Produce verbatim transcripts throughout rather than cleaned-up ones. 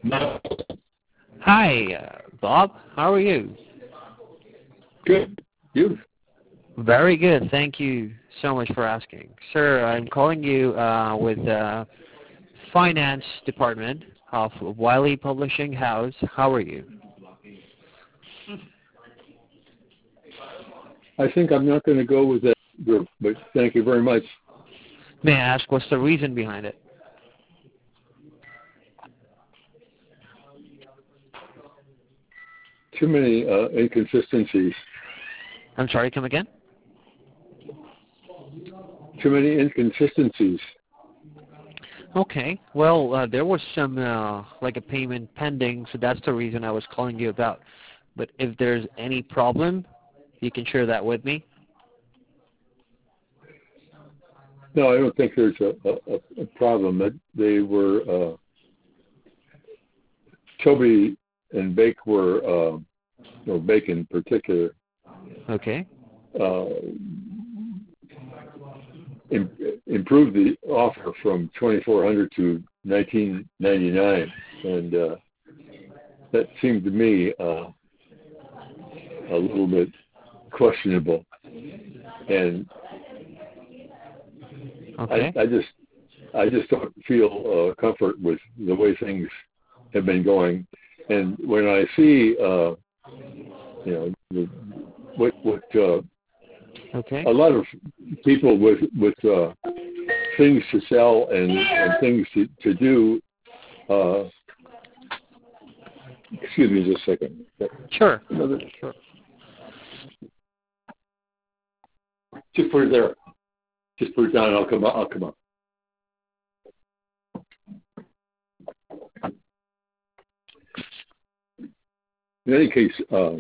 No. Hi, uh, Bob. How are you? Good. You? Very good. Thank you so much for asking. Sir, I'm calling you uh, with the finance department of Wiley Publishing House. How are you? I think I'm not going to go with that group, but thank you very much. May I ask what's the reason behind it? Too many uh, inconsistencies. I'm sorry, come again? Too many inconsistencies. Okay. Well, uh, there was some, uh, like a payment pending, so that's the reason I was calling you about. But if there's any problem, you can share that with me. No, I don't think there's a, a, a problem. That they were, uh, Toby and Bake were, uh, or Bake in particular, Okay. uh, im- improved the offer from twenty-four hundred to nineteen ninety-nine, and uh, that seemed to me uh, a little bit questionable. And Okay. I, I just, I just don't feel uh, comfort with the way things have been going. And when I see, uh, you know, the, what, what uh, Okay. a lot of people with with uh, things to sell and, and things to, to do. Uh, excuse me just a second. Sure. Another, Sure. just put it there. Just put it down. I'll come up. I'll come up. In any case, uh,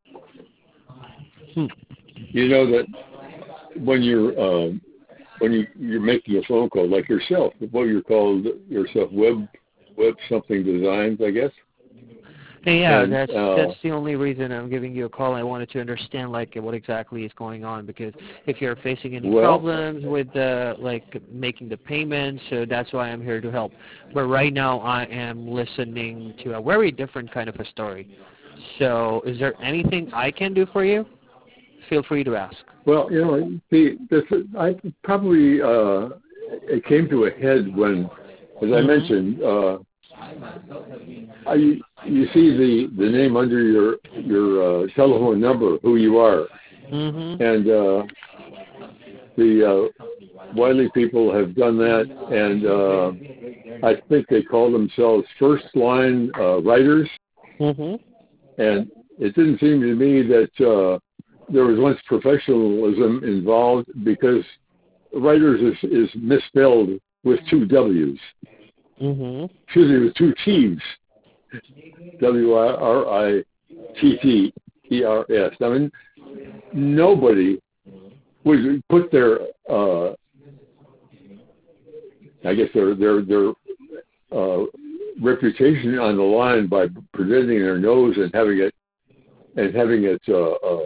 Hmm. you know that when you're um, when you you're making a phone call, like yourself, what you called yourself web web something designs, I guess. Hey, yeah, And that's uh, that's the only reason I'm giving you a call. I wanted to understand like what exactly is going on, because if you're facing any well, problems with uh, like making the payments, so that's why I'm here to help. But right now I am listening to a very different kind of a story. So is there anything I can do for you? Feel free to ask. well, you know, the this I probably uh, it came to a head when, as I Mhm. mentioned, uh, I, you see the the name under your your uh, telephone number, who you are, Mhm. and uh, the uh, Wiley people have done that, and uh, I think they call themselves first line uh, writers. Mhm. And it didn't seem to me that uh, there was much professionalism involved, because writers is, is misspelled with two W's. Mhm. Excuse me, with two T's. W R I T T E R S. I mean, nobody would put their, uh, I guess their their their uh, reputation on the line by presenting their nose and having it and having it uh, uh,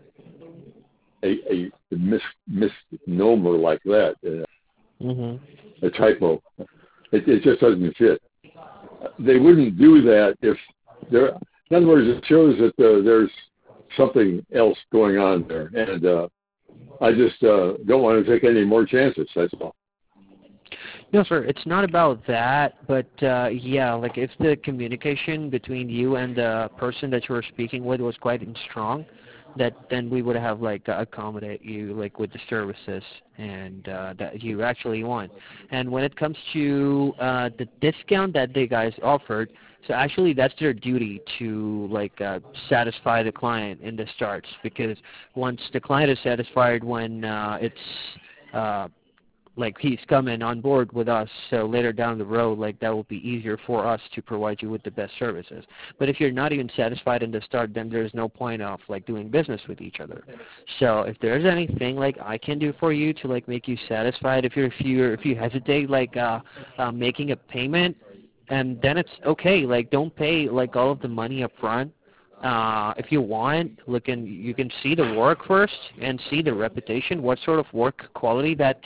a, a mis, misnomer like that, uh, Mhm. a typo. It, it just doesn't fit. They wouldn't do that if there. In other words, it shows that uh, there's something else going on there, and uh, I just uh, don't want to take any more chances. That's all. No, sir, it's not about that, but uh, yeah, like if the communication between you and the person that you were speaking with was quite strong, that then we would have like accommodate you like with the services and uh, that you actually want. And when it comes to uh, the discount that they guys offered, so actually that's their duty to like uh, satisfy the client in the starts, because once the client is satisfied when uh, it's uh, like he's coming on board with us, so later down the road, like that will be easier for us to provide you with the best services. But if you're not even satisfied in the start, then there's no point of like doing business with each other. So if there's anything like I can do for you to like make you satisfied, if you're if you if you hesitate like uh, uh making a payment, and then it's okay. Like don't pay like all of the money up front. Uh, if you want, look and you can see the work first and see the reputation, what sort of work quality that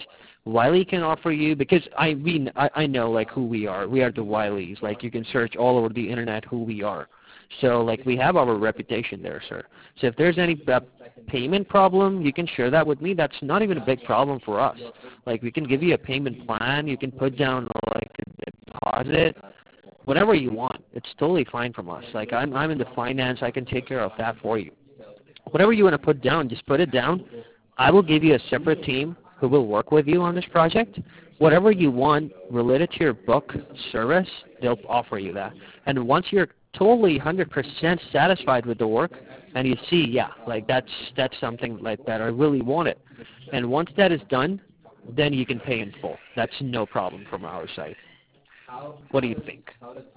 Wiley can offer you, because I mean, I, I know like who we are. We are the Wileys. Like you can search all over the internet who we are. So like we have our reputation there, sir. So if there's any uh, payment problem, you can share that with me. That's not even a big problem for us. Like we can give you a payment plan. You can put down like a deposit, whatever you want. It's totally fine from us. Like I'm I'm in the finance. I can take care of that for you. Whatever you want to put down, just put it down. I will give you a separate team who will work with you on this project. Whatever you want related to your book service, they'll offer you that. And once you're totally one hundred percent satisfied with the work, and you see, yeah, like that's that's something like that, I really want it. And once that is done, then you can pay in full. That's no problem from our side. What do you think?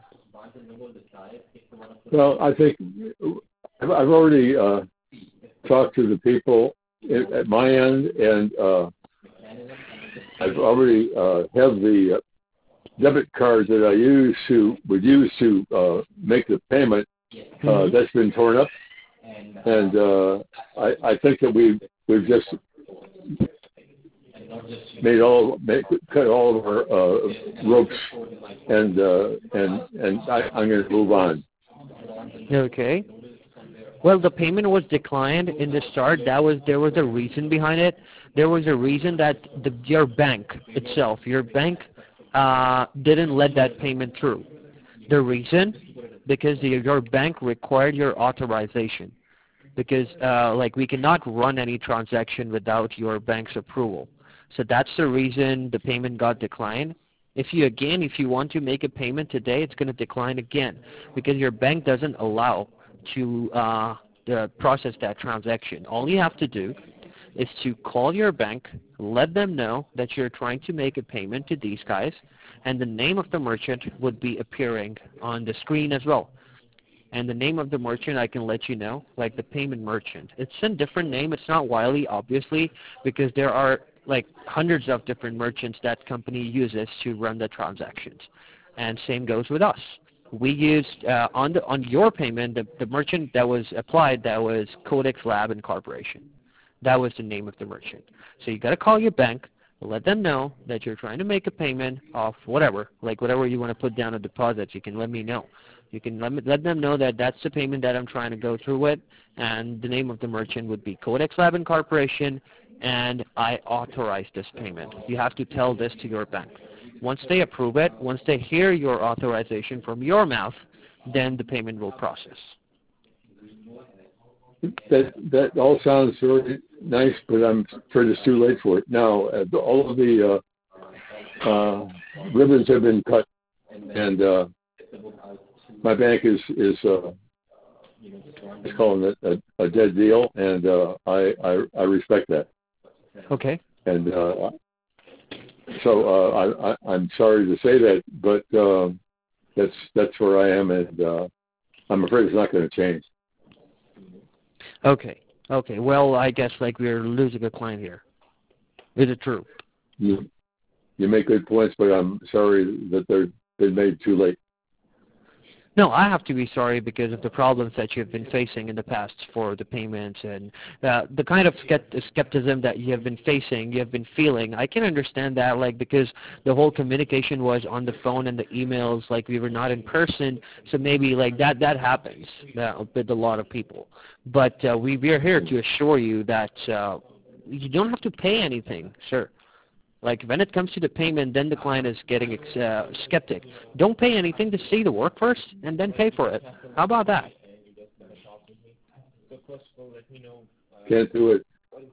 Well, I think I've I've already uh, talked to the people at, at my end, and uh, I've already uh, have the uh, debit card that I use to would use to uh, make the payment. Uh, Mm-hmm. That's been torn up, and uh, I, I think that we we've just made all make, cut all of our uh, ropes, and uh, and and I, I'm going to move on. Okay. Well, the payment was declined in the start. That was there was a reason behind it. There was a reason that the, your bank itself, your bank, uh, didn't let that payment through. The reason, because the, your bank required your authorization. Because uh, like we cannot run any transaction without your bank's approval. So that's the reason the payment got declined. If you again, if you want to make a payment today, it's going to decline again because your bank doesn't allow to uh, the process that transaction. All you have to do is to call your bank, let them know that you're trying to make a payment to these guys, and the name of the merchant would be appearing on the screen as well. And the name of the merchant, I can let you know, like the payment merchant. It's a different name. It's not Wiley, obviously, because there are like hundreds of different merchants that company uses to run the transactions. And same goes with us. We used uh, on the on your payment, the, the merchant that was applied, that was Codex Lab Incorporation. That was the name of the merchant. So you got to call your bank, let them know that you're trying to make a payment of whatever, like whatever you want to put down a deposit. You can let me know. You can let, me, let them know that that's the payment that I'm trying to go through with, and the name of the merchant would be Codex Lab Incorporation, and I authorize this payment. You have to tell this to your bank. Once they approve it, once they hear your authorization from your mouth, then the payment will process. That that all sounds very nice, but I'm afraid it's too late for it now. Uh, all of the uh, uh, ribbons have been cut, and uh, my bank is is uh, is calling it a, a dead deal, and uh, I, I I respect that. Okay. And uh, so uh, I, I I'm sorry to say that, but uh, that's that's where I am, and uh, I'm afraid it's not going to change. Okay. Okay. Well, I guess like we're losing a client here. Is it true? You you make good points, but I'm sorry that they're been made too late. No, I have to be sorry because of the problems that you've been facing in the past for the payments and uh, the kind of skepticism that you have been facing, you have been feeling. I can understand that, like, because the whole communication was on the phone and the emails, like we were not in person, so maybe like that that happens uh, with a lot of people. But uh, we we are here to assure you that uh, you don't have to pay anything, sir. Like when it comes to the payment, then the client is getting uh, skeptic. Don't pay anything to see the work first, and then pay for it. How about that? Can't do it.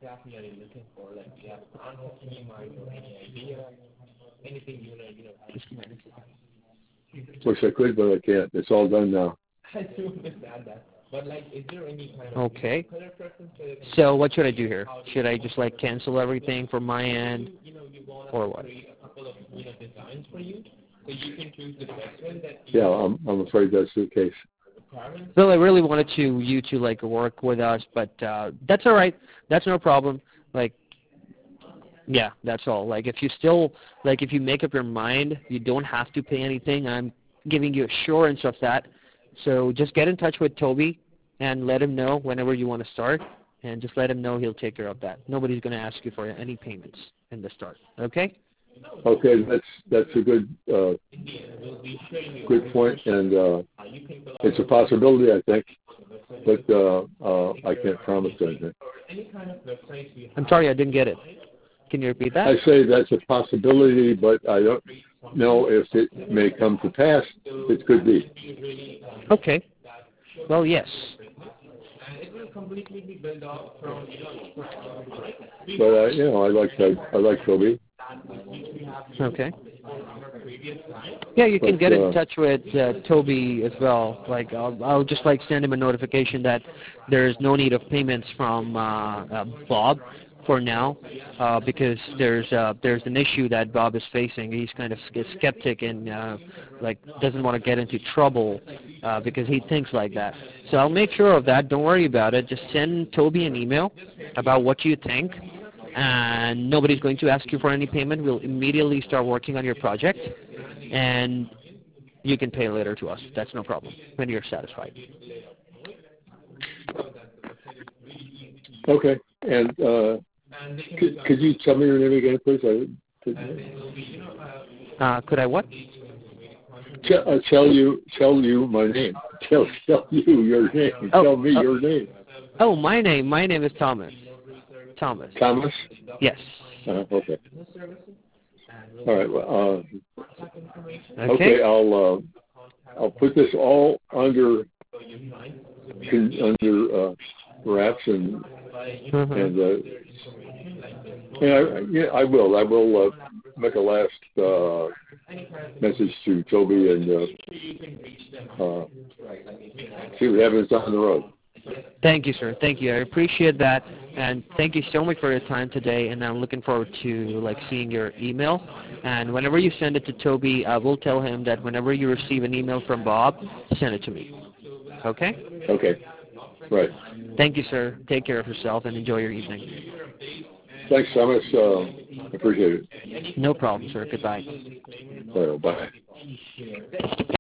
Wish I could, but I can't. It's all done now. But like, is there any kind of Okay. color preference? So what should I do here? Should I just like cancel everything from my end, You know, you want or to what? create a couple of you know designs for you, so you can choose the best one that you Yeah, I'm I'm afraid that's the case. requirements. Well, I really wanted to you to like work with us, but uh, that's all right. That's no problem. Like, yeah, that's all. Like, if you still like, if you make up your mind, you don't have to pay anything. I'm giving you assurance of that. So just get in touch with Toby and let him know whenever you want to start, and just let him know he'll take care of that. Nobody's going to ask you for any payments. in the start. Okay? Okay, that's that's a good uh, good point, and uh, it's a possibility, I think, but uh, uh, I can't promise anything. I'm sorry, I didn't get it. Can you repeat that? I say that's a possibility, but I don't know if it may come to pass. It could be. Okay. Well, yes. But uh, you know, I like I like Toby. Okay. Yeah, you can But, get in uh, touch with uh, Toby as well. Like, I'll, I'll just like send him a notification that there's no need of payments from uh, uh, Bob for now, uh, because there's uh, there's an issue that Bob is facing. He's kind of sk- skeptic and uh, like doesn't want to get into trouble uh, because he thinks like that. So I'll make sure of that. Don't worry about it. Just send Toby an email about what you think, and nobody's going to ask you for any payment. We'll immediately start working on your project, and you can pay later to us. That's no problem when you're satisfied. Okay, and uh, could, could you tell me your name again, please? I didn't. Uh, could I what? Tell, uh, tell you tell you my name. Tell tell you your name. Oh, tell me uh, your name. Oh, my name. My name is Thomas. Thomas. Thomas. Yes. Uh, okay. All right. Well, uh, Okay. okay. I'll uh, I'll put this all under under uh, wraps and Mm-hmm. and uh, yeah, I, yeah, I will. I will uh, make a last uh, message to Toby and uh, uh, see what happens down the road. Thank you, sir. Thank you. I appreciate that, and thank you so much for your time today. And I'm looking forward to like seeing your email. And whenever you send it to Toby, I will tell him that whenever you receive an email from Bob, send it to me. Okay? Okay. Right. Thank you, sir. Take care of yourself and enjoy your evening. Thanks, Thomas. Uh, appreciate it. No problem, sir. Goodbye. Uh, bye.